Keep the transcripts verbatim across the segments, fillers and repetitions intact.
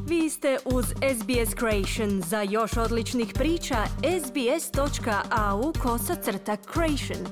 Vi ste uz S B S Creation. Za još odličnih priča, sbs.au kosacrta creation.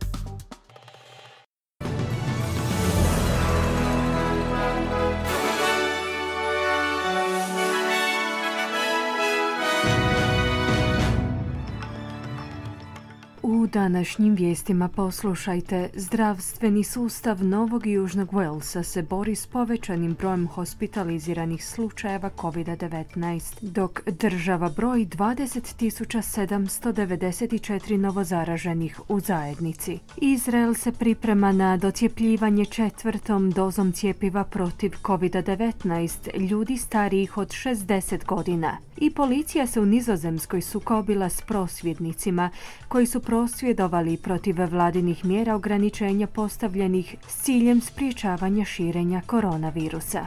U današnjim vijestima poslušajte, zdravstveni sustav Novog i Južnog Walesa se bori s povećanim brojem hospitaliziranih slučajeva covid devetnaest, dok država broji dvadeset tisuća sedamsto devedeset četiri novozaraženih u zajednici. Izrael se priprema na docjepljivanje četvrtom dozom cjepiva protiv covid devetnaest ljudi starijih od šezdeset godina. I policija se u Nizozemskoj sukobila s prosvjednicima koji su prosvjedovali protiv vladinih mjera ograničenja postavljenih s ciljem spriječavanja širenja koronavirusa.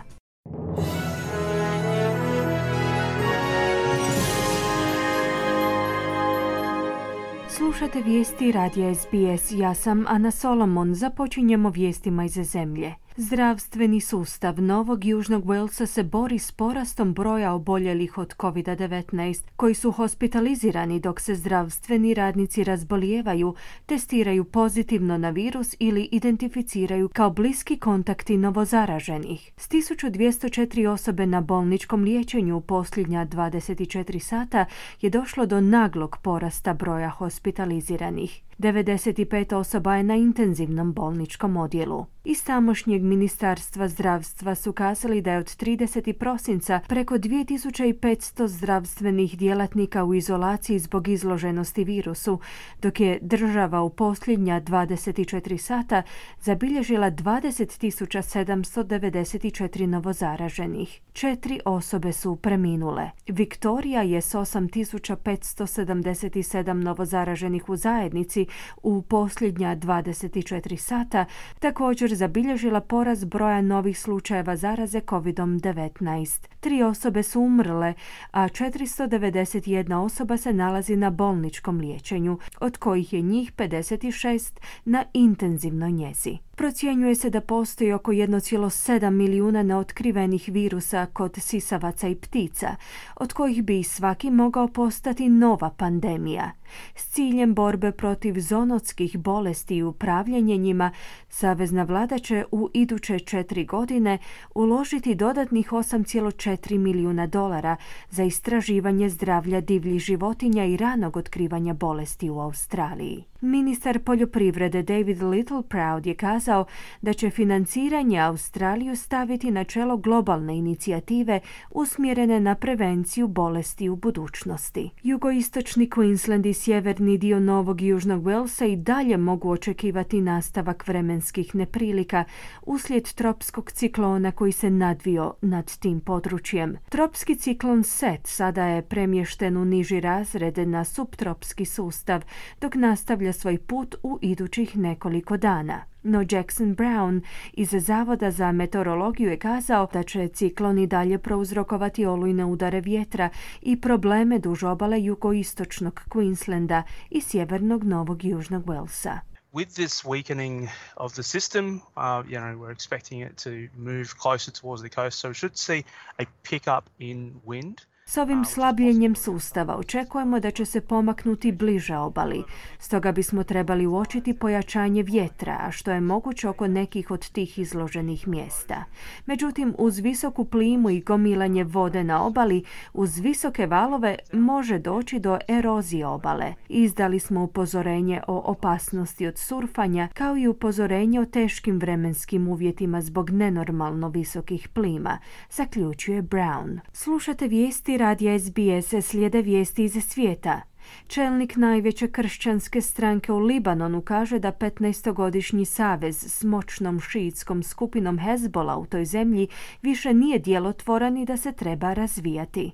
Slušate vijesti radija S B S. Ja sam Ana Solomon. Započinjemo vijestima iz zemlje. Zdravstveni sustav Novog Južnog Walesa se bori s porastom broja oboljelih od covid devetnaest koji su hospitalizirani dok se zdravstveni radnici razbolijevaju, testiraju pozitivno na virus ili identificiraju kao bliski kontakti novozaraženih. S tisuću dvjesto četiri osobe na bolničkom liječenju u posljednja dvadeset četiri sata je došlo do naglog porasta broja hospitaliziranih. devedeset pet osoba je na intenzivnom bolničkom odjelu. Iz tamošnjeg ministarstva zdravstva su kazali da je od tridesetog prosinca preko dvije tisuće petsto zdravstvenih djelatnika u izolaciji zbog izloženosti virusu, dok je država u posljednja dvadeset četiri sata zabilježila dvadeset tisuća sedamsto devedeset četiri novozaraženih. Četiri osobe su preminule. Viktorija je s osam tisuća petsto sedamdeset sedam novozaraženih u zajednici u posljednja dvadeset četiri sata također zabilježila porast broja novih slučajeva zaraze covid devetnaest. Tri osobe su umrle, a četiristo devedeset jedna osoba se nalazi na bolničkom liječenju, od kojih je njih pedeset šest na intenzivnoj njezi. Procjenjuje se da postoji oko jedan zarez sedam milijuna neotkrivenih virusa kod sisavaca i ptica, od kojih bi svaki mogao postati nova pandemija. S ciljem borbe protiv zoonotskih bolesti i upravljanje njima, savezna vlada će u iduće četiri godine uložiti dodatnih osam zarez četiri milijuna dolara za istraživanje zdravlja divljih životinja i ranog otkrivanja bolesti u Australiji. Ministar poljoprivrede David Littleproud je kazao da će financiranje Australiju staviti na čelo globalne inicijative usmjerene na prevenciju bolesti u budućnosti. Jugoistočni Queensland i sjeverni dio Novog i Južnog Walesa i dalje mogu očekivati nastavak vremenskih neprilika uslijed tropskog ciklona koji se nadvio nad tim područjem. Tropski ciklon Seth sada je premješten u niži razred na subtropski sustav, dok nastavlja svoj put u idućih nekoliko dana. No Jackson Brown iz Zavoda za meteorologiju je kazao da će ciklon i dalje prouzrokovati olujne udare vjetra i probleme duž obale jugoistočnog Queenslanda i sjevernog Novog i Južnog Walesa. With this weakening of the system, uh, you know, we're expecting it to move closer towards the coast, so we should see a pickup in wind. S ovim slabljenjem sustava očekujemo da će se pomaknuti bliže obali, stoga bismo trebali uočiti pojačanje vjetra, a što je moguće oko nekih od tih izloženih mjesta. Međutim, uz visoku plimu i gomilanje vode na obali, uz visoke valove može doći do erozije obale. Izdali smo upozorenje o opasnosti od surfanja, kao i upozorenje o teškim vremenskim uvjetima zbog nenormalno visokih plima, zaključuje Brown. Slušate vijesti radija S B S, slijede vijesti iz svijeta. Čelnik najveće kršćanske stranke u Libanonu kaže da petnaestogodišnji savez s moćnom šiitskom skupinom Hezbollah u toj zemlji više nije djelotvoran i da se treba razvijati.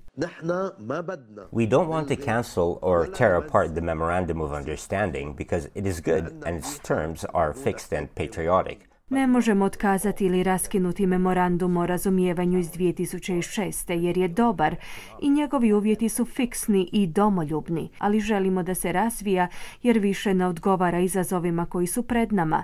We don't want to cancel or tear apart the memorandum of understanding because it is good and its terms are fixed and patriotic. Ne možemo otkazati ili raskinuti memorandum o razumijevanju iz dvije tisuće šeste jer je dobar i njegovi uvjeti su fiksni i domoljubni, ali želimo da se razvija jer više ne odgovara izazovima koji su pred nama.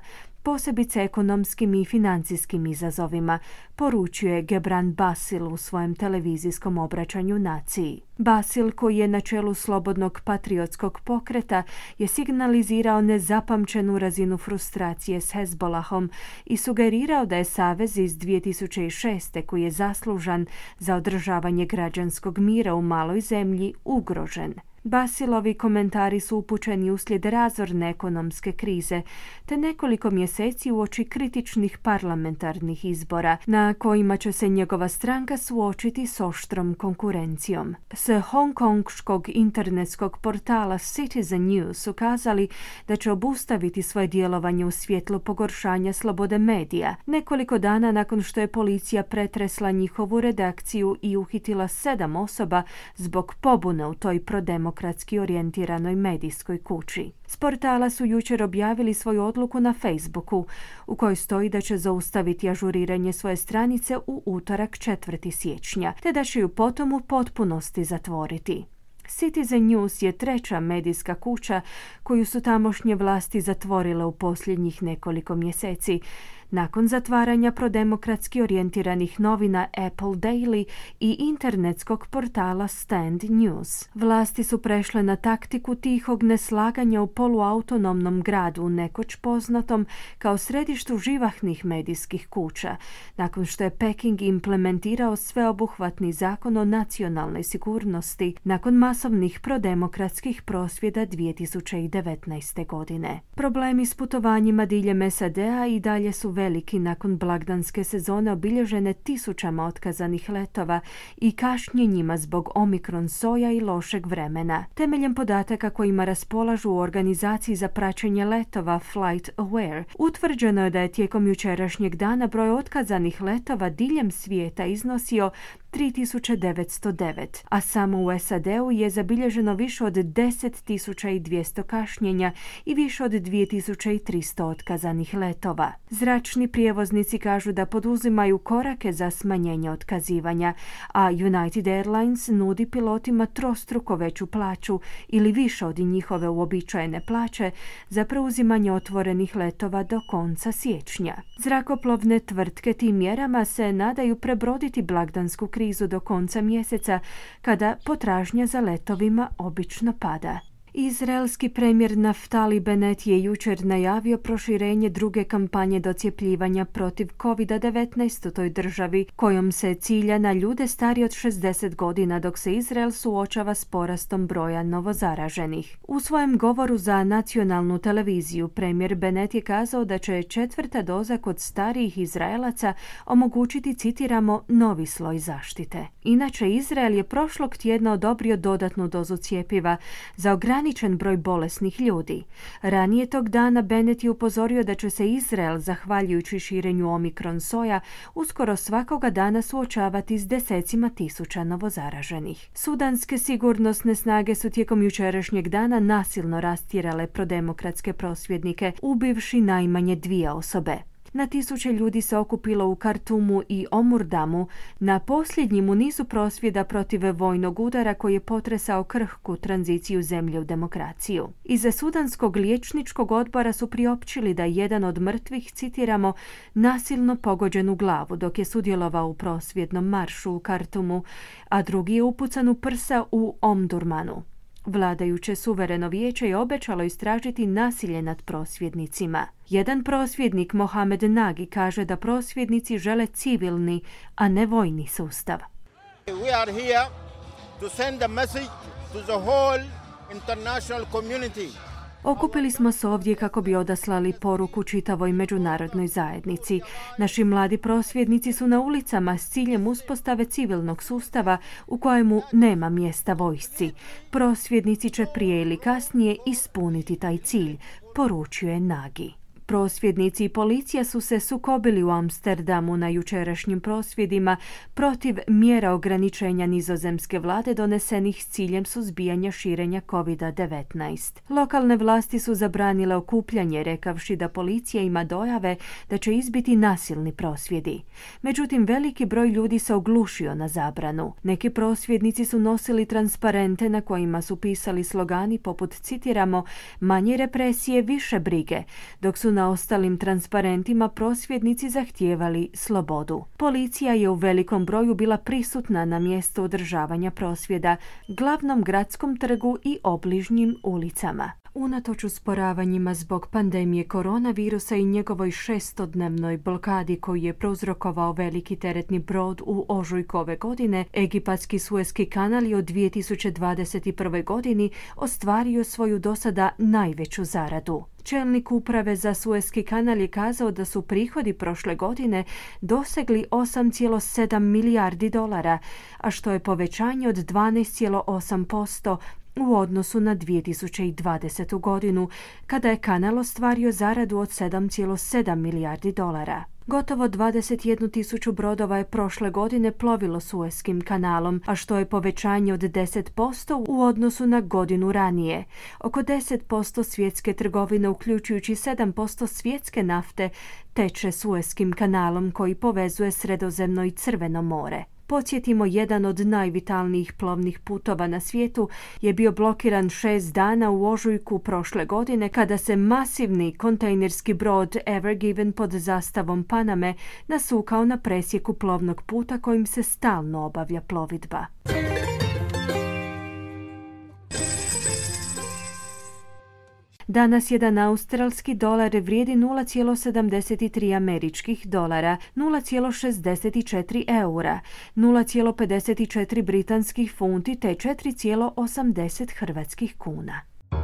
posebice ekonomskim i financijskim izazovima, poručuje Gebran Basil u svojem televizijskom obraćanju naciji. Basil, koji je na čelu slobodnog patriotskog pokreta, je signalizirao nezapamćenu razinu frustracije s Hezbolahom i sugerirao da je savez iz dvije tisuće šeste, koji je zaslužan za održavanje građanskog mira u maloj zemlji, ugrožen. Basilovi komentari su upućeni uslijed razorne ekonomske krize, te nekoliko mjeseci uoči kritičnih parlamentarnih izbora, na kojima će se njegova stranka suočiti s oštrom konkurencijom. S hongkongškog internetskog portala Citizen News su kazali da će obustaviti svoje djelovanje u svjetlu pogoršanja slobode medija, nekoliko dana nakon što je policija pretresla njihovu redakciju i uhitila sedam osoba zbog pobune u toj prodemokratskoj demokratski orijentiranoj medijskoj kući. S portala su jučer objavili svoju odluku na Facebooku, u kojoj stoji da će zaustaviti ažuriranje svoje stranice u utorak četvrtog siječnja, te da će ju potom u potpunosti zatvoriti. Citizen News je treća medijska kuća koju su tamošnje vlasti zatvorile u posljednjih nekoliko mjeseci, nakon zatvaranja prodemokratski orijentiranih novina Apple Daily i internetskog portala Stand News. Vlasti su prešle na taktiku tihog neslaganja u poluautonomnom gradu, nekoć poznatom kao središtu živahnih medijskih kuća, nakon što je Peking implementirao sveobuhvatni zakon o nacionalnoj sigurnosti nakon masovnih prodemokratskih prosvjeda dvije tisuće devetnaeste. godine. Problemi s putovanjima diljem S A D-a i dalje su veliki nakon blagdanske sezone obilježene tisućama otkazanih letova i kašnjenjima zbog omikron soja i lošeg vremena. Temeljem podataka kojima raspolažu u organizaciji za praćenje letova Flight Aware, utvrđeno je da je tijekom jučerašnjeg dana broj otkazanih letova diljem svijeta iznosio tri tisuće devetsto devet, a samo u S A D-u je zabilježeno više od deset tisuća dvjesto kašnjenja i više od dvije tisuće tristo otkazanih letova. Zračni prijevoznici kažu da poduzimaju korake za smanjenje otkazivanja, a United Airlines nudi pilotima trostruko veću plaću ili više od njihove uobičajene plaće za preuzimanje otvorenih letova do konca siječnja. Zrakoplovne tvrtke tim mjerama se nadaju prebroditi blagdansku krizu do konca mjeseca, kada potražnja za letovima obično pada. Izraelski premijer Naftali Bennett je jučer najavio proširenje druge kampanje docjepljivanja protiv kovid devetnaest u toj državi, kojom se cilja na ljude starije od šezdeset godina, dok se Izrael suočava s porastom broja novozaraženih. U svojem govoru za nacionalnu televiziju premijer Bennett je kazao da će četvrta doza kod starijih Izraelaca omogućiti, citiramo, novi sloj zaštite. Inače, Izrael je prošlog tjedna odobrio dodatnu dozu cjepiva za ograničenje broj bolesnih ljudi. Ranije tog dana Bennett je upozorio da će se Izrael, zahvaljujući širenju omikron soja, uskoro svakoga dana suočavati s desecima tisuća novozaraženih. Sudanske sigurnosne snage su tijekom jučerašnjeg dana nasilno rastjerale prodemokratske prosvjednike, ubivši najmanje dvije osobe. Na tisuće ljudi se okupilo u Kartumu i Omurdamu na posljednjim u nizu prosvjeda protiv vojnog udara koji je potresao krhku tranziciju zemlje u demokraciju. Iza Sudanskog liječničkog odbora su priopćili da je jedan od mrtvih, citiramo, nasilno pogođen u glavu dok je sudjelovao u prosvjednom maršu u Kartumu, a drugi je upucan u prsa u Omdurmanu. Vladajuće suvereno vijeće je obećalo istražiti nasilje nad prosvjednicima. Jedan prosvjednik, Mohamed Nagi, kaže da prosvjednici žele civilni, a ne vojni sustav. We are here to send a message to the whole international community. Okupili smo se ovdje kako bi odaslali poruku čitavoj međunarodnoj zajednici. Naši mladi prosvjednici su na ulicama s ciljem uspostave civilnog sustava u kojemu nema mjesta vojsci. Prosvjednici će prije ili kasnije ispuniti taj cilj, poručuje Nagi. Prosvjednici i policija su se sukobili u Amsterdamu na jučerašnjim prosvjedima protiv mjera ograničenja nizozemske vlade donesenih s ciljem suzbijanja širenja kovid devetnaest. Lokalne vlasti su zabranile okupljanje, rekavši da policija ima dojave da će izbiti nasilni prosvjedi. Međutim, veliki broj ljudi se oglušio na zabranu. Neki prosvjednici su nosili transparente na kojima su pisali slogani poput, citiramo, manje represije, više brige, dok su na ostalim transparentima prosvjednici zahtijevali slobodu. Policija je u velikom broju bila prisutna na mjestu održavanja prosvjeda, glavnom gradskom trgu i obližnjim ulicama. Unatoč usporavanjima zbog pandemije koronavirusa i njegovoj šestodnevnoj blokadi koju je prouzrokovao veliki teretni brod u ožujku ove godine, Egipatski Suezki kanal je u dvije tisuće dvadeset prve. godini ostvario svoju dosada najveću zaradu. Čelnik uprave za Suezki kanal je kazao da su prihodi prošle godine dosegli osam zarez sedam milijardi dolara, a što je povećanje od dvanaest zarez osam posto u odnosu na dvije tisuće dvadesetu. godinu, kada je kanal ostvario zaradu od sedam zarez sedam milijardi dolara. Gotovo dvadeset jednu tisuću brodova je prošle godine plovilo Suezkim kanalom, a što je povećanje od deset posto u odnosu na godinu ranije. Oko deset posto svjetske trgovine, uključujući sedam posto svjetske nafte, teče Suezkim kanalom koji povezuje Sredozemno i Crveno more. Podsjetimo, jedan od najvitalnijih plovnih putova na svijetu je bio blokiran šest dana u ožujku prošle godine kada se masivni kontejnerski brod Ever Given pod zastavom Paname nasukao na presjeku plovnog puta kojim se stalno obavlja plovidba. Danas jedan australski dolar vrijedi nula zarez sedamdeset tri američkih dolara, nula zarez šezdeset četiri eura, nula zarez pedeset četiri britanskih funti te četiri zarez osamdeset hrvatskih kuna.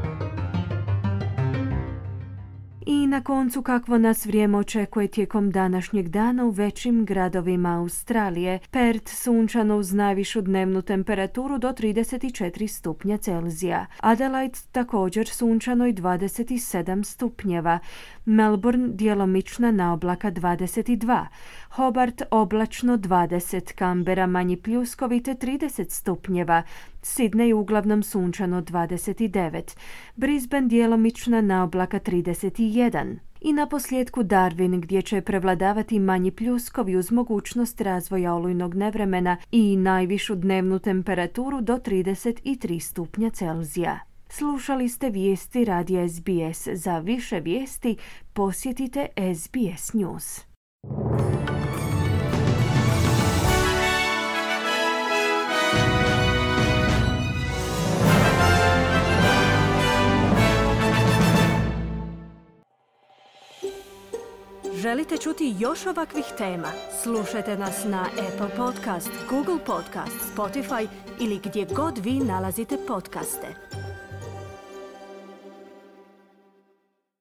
I na koncu, kakvo nas vrijeme očekuje tijekom današnjeg dana u većim gradovima Australije. Perth sunčano uz najvišu dnevnu temperaturu do trideset četiri stupnja Celzija. Adelaide također sunčano i dvadeset sedam stupnjeva. Melbourne djelomična naoblaka dvadeset dva. Hobart oblačno dvadeset. Canberra manji pljuskovite trideset stupnjeva. Sydney uglavnom sunčano dvadeset devet. Brisbane djelomična naoblaka trideset jedan. I na posljedku Darwin, gdje će prevladavati manji pljuskovi uz mogućnost razvoja olujnog nevremena i najvišu dnevnu temperaturu do trideset tri stupnja Celzija. Slušali ste vijesti radija S B S. Za više vijesti posjetite S B S News. Želite čuti još ovakvih tema? Slušajte nas na Apple Podcast, Google Podcast, Spotify ili gdje god vi nalazite podcaste.